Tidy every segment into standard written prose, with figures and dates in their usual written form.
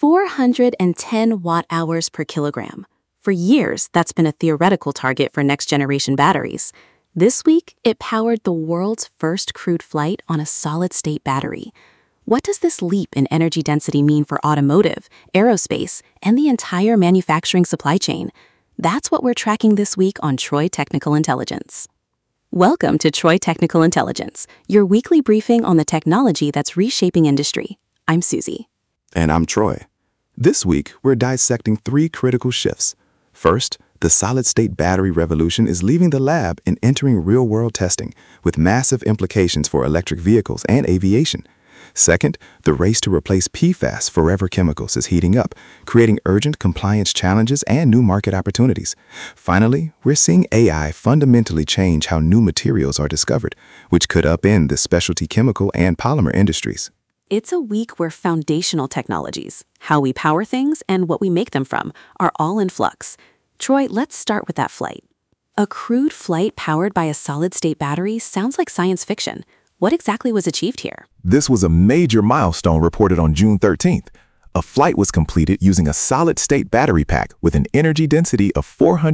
410 watt-hours per kilogram. For years, that's been a theoretical target for next-generation batteries. This week, it powered the world's first crewed flight on a solid-state battery. What does this leap in energy density mean for automotive, aerospace, and the entire manufacturing supply chain? That's what we're tracking this week on Troy Technical Intelligence. Welcome to Troy Technical Intelligence, your weekly briefing on the technology that's reshaping industry. I'm Susie. And I'm Troy. This week, we're dissecting 3 critical shifts. First, the solid-state battery revolution is leaving the lab and entering real-world testing, with massive implications for electric vehicles and aviation. Second, the race to replace PFAS forever chemicals is heating up, creating urgent compliance challenges and new market opportunities. Finally, we're seeing AI fundamentally change how new materials are discovered, which could upend the specialty chemical and polymer industries. It's a week where foundational technologies, how we power things and what we make them from, are all in flux. Troy, let's start with that flight. A crewed flight powered by a solid-state battery sounds like science fiction. What exactly was achieved here? This was a major milestone reported on June 13th. A flight was completed using a solid-state battery pack with an energy density of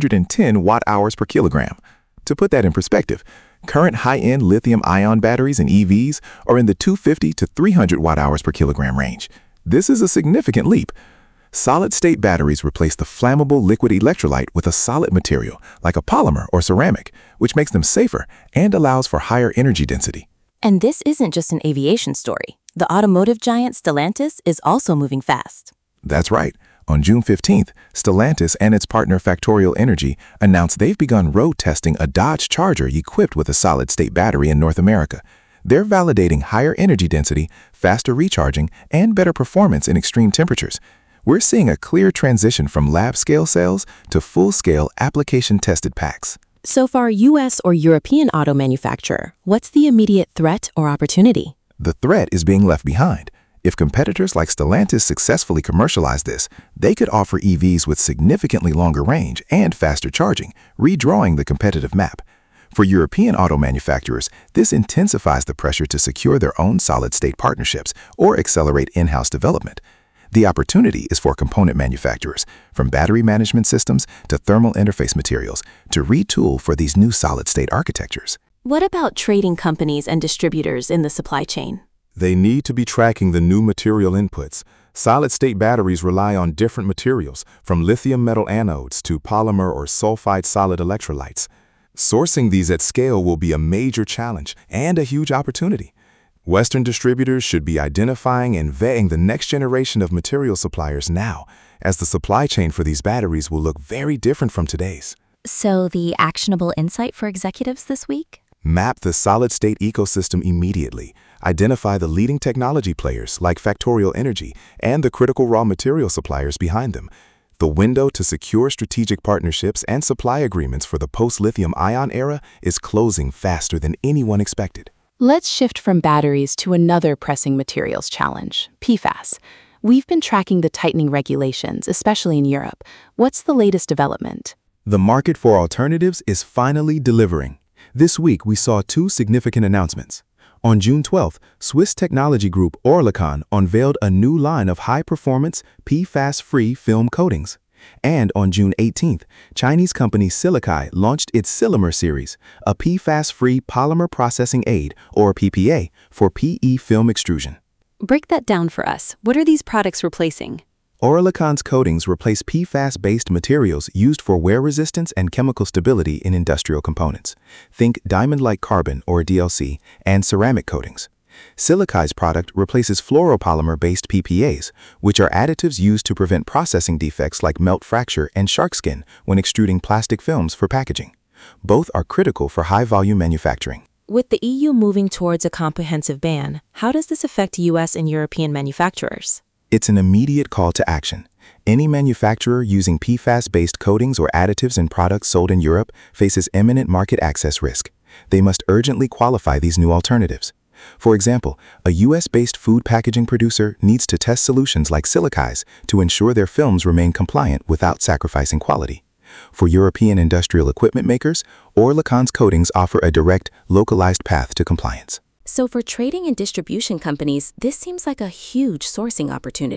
410 watt-hours per kilogram. To put that in perspective, current high-end lithium-ion batteries and EVs are in the 250 to 300 watt-hours per kilogram range. This is a significant leap. Solid-state batteries replace the flammable liquid electrolyte with a solid material, like a polymer or ceramic, which makes them safer and allows for higher energy density. And this isn't just an aviation story. The automotive giant Stellantis is also moving fast. That's right. On June 15th, Stellantis and its partner Factorial Energy announced they've begun road testing a Dodge Charger equipped with a solid-state battery in North America. They're validating higher energy density, faster recharging, and better performance in extreme temperatures. We're seeing a clear transition from lab-scale cells to full-scale application-tested packs. So for a U.S. or European auto manufacturer, what's the immediate threat or opportunity? The threat is being left behind. If competitors like Stellantis successfully commercialize this, they could offer EVs with significantly longer range and faster charging, redrawing the competitive map. For European auto manufacturers, this intensifies the pressure to secure their own solid-state partnerships or accelerate in-house development. The opportunity is for component manufacturers, from battery management systems to thermal interface materials, to retool for these new solid-state architectures. What about trading companies and distributors in the supply chain? They need to be tracking the new material inputs. Solid-state batteries rely on different materials, from lithium metal anodes to polymer or sulfide solid electrolytes. Sourcing these at scale will be a major challenge and a huge opportunity. Western distributors should be identifying and vetting the next generation of material suppliers now, as the supply chain for these batteries will look very different from today's. So the actionable insight for executives this week? Map the solid-state ecosystem immediately. Identify the leading technology players like Factorial Energy and the critical raw material suppliers behind them. The window to secure strategic partnerships and supply agreements for the post-lithium-ion era is closing faster than anyone expected. Let's shift from batteries to another pressing materials challenge, PFAS. We've been tracking the tightening regulations, especially in Europe. What's the latest development? The market for alternatives is finally delivering. This week, we saw 2 significant announcements. On June 12th, Swiss technology group Oerlikon unveiled a new line of high-performance, PFAS-free film coatings. And on June 18th, Chinese company Silikai launched its Silimer series, a PFAS-free polymer processing aid, or PPA, for PE film extrusion. Break that down for us. What are these products replacing? Oerlikon's coatings replace PFAS-based materials used for wear resistance and chemical stability in industrial components. Think diamond-like carbon, or DLC, and ceramic coatings. Silikai's product replaces fluoropolymer-based PPAs, which are additives used to prevent processing defects like melt fracture and shark skin when extruding plastic films for packaging. Both are critical for high-volume manufacturing. With the EU moving towards a comprehensive ban, how does this affect U.S. and European manufacturers? It's an immediate call to action. Any manufacturer using PFAS-based coatings or additives in products sold in Europe faces imminent market access risk. They must urgently qualify these new alternatives. For example, a U.S.-based food packaging producer needs to test solutions like Silikai's to ensure their films remain compliant without sacrificing quality. For European industrial equipment makers, Oerlikon's coatings offer a direct, localized path to compliance. So for trading and distribution companies, this seems like a huge sourcing opportunity.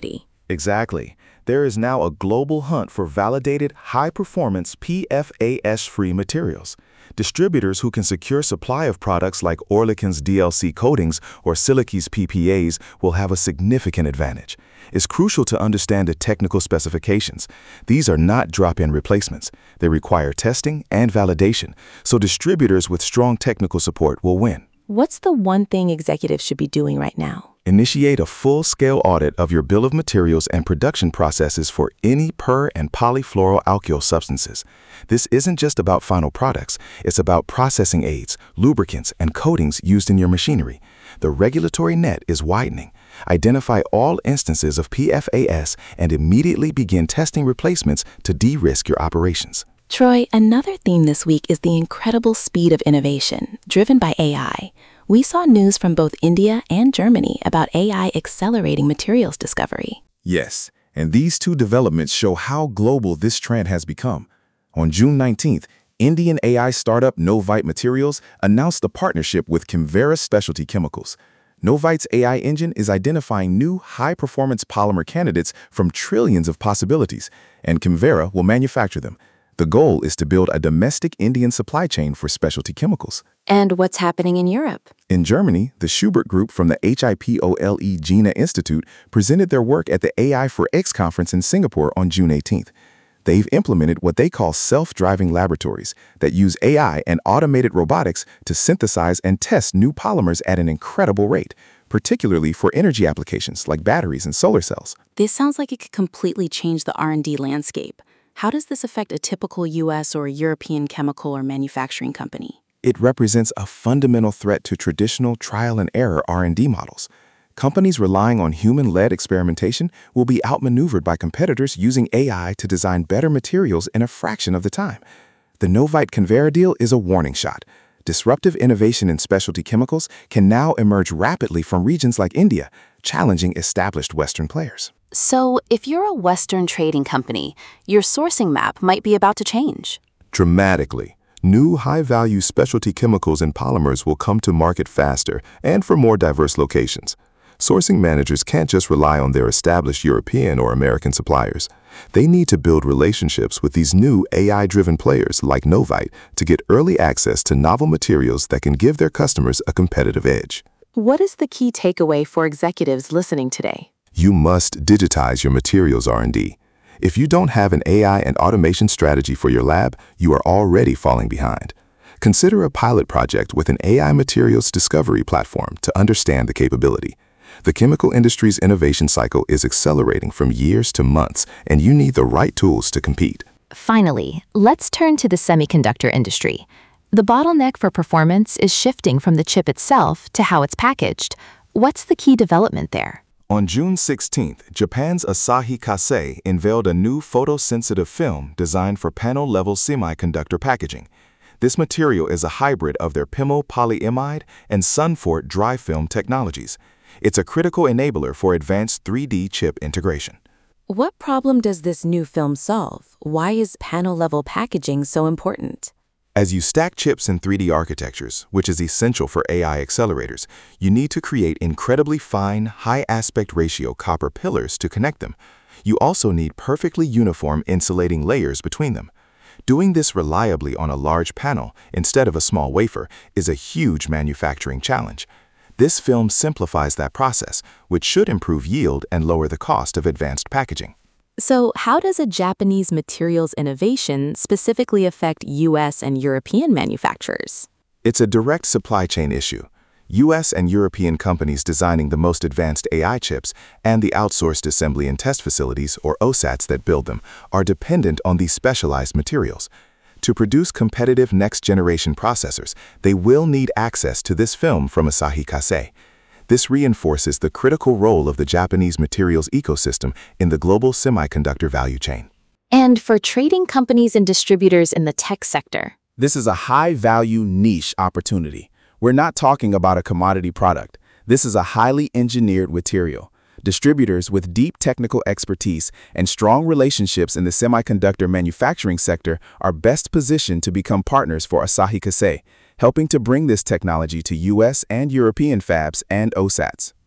Exactly. There is now a global hunt for validated, high-performance PFAS-free materials. Distributors who can secure supply of products like Oerlikon's DLC coatings or Silice's PPAs will have a significant advantage. It's crucial to understand the technical specifications. These are not drop-in replacements. They require testing and validation, so distributors with strong technical support will win. What's the one thing executives should be doing right now? Initiate a full-scale audit of your bill of materials and production processes for any per- and polyfluoroalkyl substances. This isn't just about final products. It's about processing aids, lubricants, and coatings used in your machinery. The regulatory net is widening. Identify all instances of PFAS and immediately begin testing replacements to de-risk your operations. Troy, another theme this week is the incredible speed of innovation, driven by AI. We saw news from both India and Germany about AI accelerating materials discovery. Yes, and these two developments show how global this trend has become. On June 19th, Indian AI startup Novite Materials announced a partnership with Kinvera Specialty Chemicals. Novite's AI engine is identifying new high-performance polymer candidates from trillions of possibilities, and Kinvera will manufacture them. The goal is to build a domestic Indian supply chain for specialty chemicals. And what's happening in Europe? In Germany, the Schubert Group from the HIPOLE GINA Institute presented their work at the AI for X conference in Singapore on June 18th. They've implemented what they call self-driving laboratories that use AI and automated robotics to synthesize and test new polymers at an incredible rate, particularly for energy applications like batteries and solar cells. This sounds like it could completely change the R&D landscape. How does this affect a typical U.S. or European chemical or manufacturing company? It represents a fundamental threat to traditional trial-and-error R&D models. Companies relying on human-led experimentation will be outmaneuvered by competitors using AI to design better materials in a fraction of the time. The Novite-Kinvera deal is a warning shot. Disruptive innovation in specialty chemicals can now emerge rapidly from regions like India, challenging established Western players. So, if you're a Western trading company, your sourcing map might be about to change. Dramatically. New high-value specialty chemicals and polymers will come to market faster and for more diverse locations. Sourcing managers can't just rely on their established European or American suppliers. They need to build relationships with these new AI-driven players like Novite to get early access to novel materials that can give their customers a competitive edge. What is the key takeaway for executives listening today? You must digitize your materials R&D. If you don't have an AI and automation strategy for your lab, you are already falling behind. Consider a pilot project with an AI materials discovery platform to understand the capability. The chemical industry's innovation cycle is accelerating from years to months, and you need the right tools to compete. Finally, let's turn to the semiconductor industry. The bottleneck for performance is shifting from the chip itself to how it's packaged. What's the key development there? On June 16th, Japan's Asahi Kasei unveiled a new photosensitive film designed for panel-level semiconductor packaging. This material is a hybrid of their PIMO polyimide and Sunfort dry film technologies. It's a critical enabler for advanced 3D chip integration. What problem does this new film solve? Why is panel-level packaging so important? As you stack chips in 3D architectures, which is essential for AI accelerators, you need to create incredibly fine, high aspect ratio copper pillars to connect them. You also need perfectly uniform insulating layers between them. Doing this reliably on a large panel instead of a small wafer is a huge manufacturing challenge. This film simplifies that process, which should improve yield and lower the cost of advanced packaging. So, how does a Japanese materials innovation specifically affect U.S. and European manufacturers? It's a direct supply chain issue. U.S. and European companies designing the most advanced AI chips and the outsourced assembly and test facilities, or OSATs, that build them are dependent on these specialized materials. To produce competitive next-generation processors, they will need access to this film from Asahi Kasei. This reinforces the critical role of the Japanese materials ecosystem in the global semiconductor value chain. And for trading companies and distributors in the tech sector, This is a high-value niche opportunity. We're not talking about a commodity product. This is a highly engineered material. Distributors with deep technical expertise and strong relationships in the semiconductor manufacturing sector are best positioned to become partners for Asahi Kasei, helping to bring this technology to U.S. and European fabs and OSATs.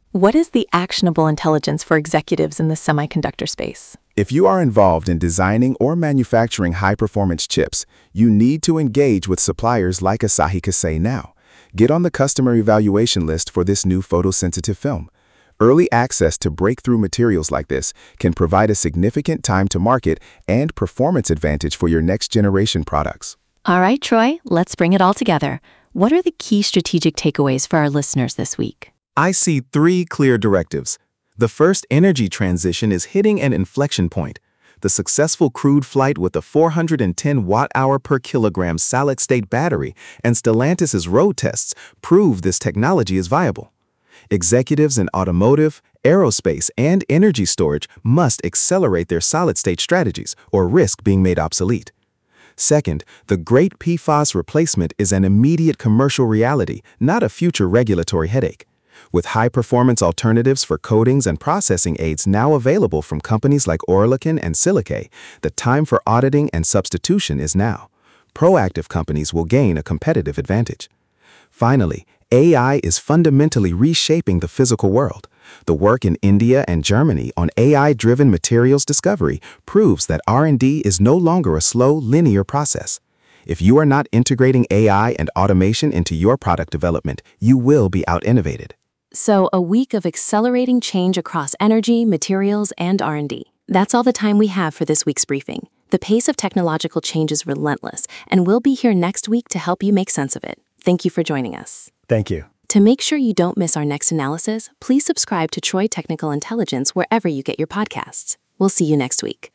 What is the actionable intelligence for executives in the semiconductor space? If you are involved in designing or manufacturing high-performance chips, you need to engage with suppliers like Asahi Kasei now. Get on the customer evaluation list for this new photosensitive film. Early access to breakthrough materials like this can provide a significant time to market and performance advantage for your next-generation products. All right, Troy, let's bring it all together. What are the key strategic takeaways for our listeners this week? I see 3 clear directives. The first energy transition is hitting an inflection point. The successful crewed flight with a 410 watt-hour per kilogram solid-state battery and Stellantis's road tests prove this technology is viable. Executives in automotive, aerospace, and energy storage must accelerate their solid-state strategies or risk being made obsolete. Second, the great PFAS replacement is an immediate commercial reality, not a future regulatory headache. With high-performance alternatives for coatings and processing aids now available from companies like Oerlikon and Silicate, the time for auditing and substitution is now. Proactive companies will gain a competitive advantage. Finally, AI is fundamentally reshaping the physical world. The work in India and Germany on AI-driven materials discovery proves that R&D is no longer a slow, linear process. If you are not integrating AI and automation into your product development, you will be out-innovated. So, a week of accelerating change across energy, materials, and R&D. That's all the time we have for this week's briefing. The pace of technological change is relentless, and we'll be here next week to help you make sense of it. Thank you for joining us. Thank you. To make sure you don't miss our next analysis, please subscribe to Troy Technical Intelligence wherever you get your podcasts. We'll see you next week.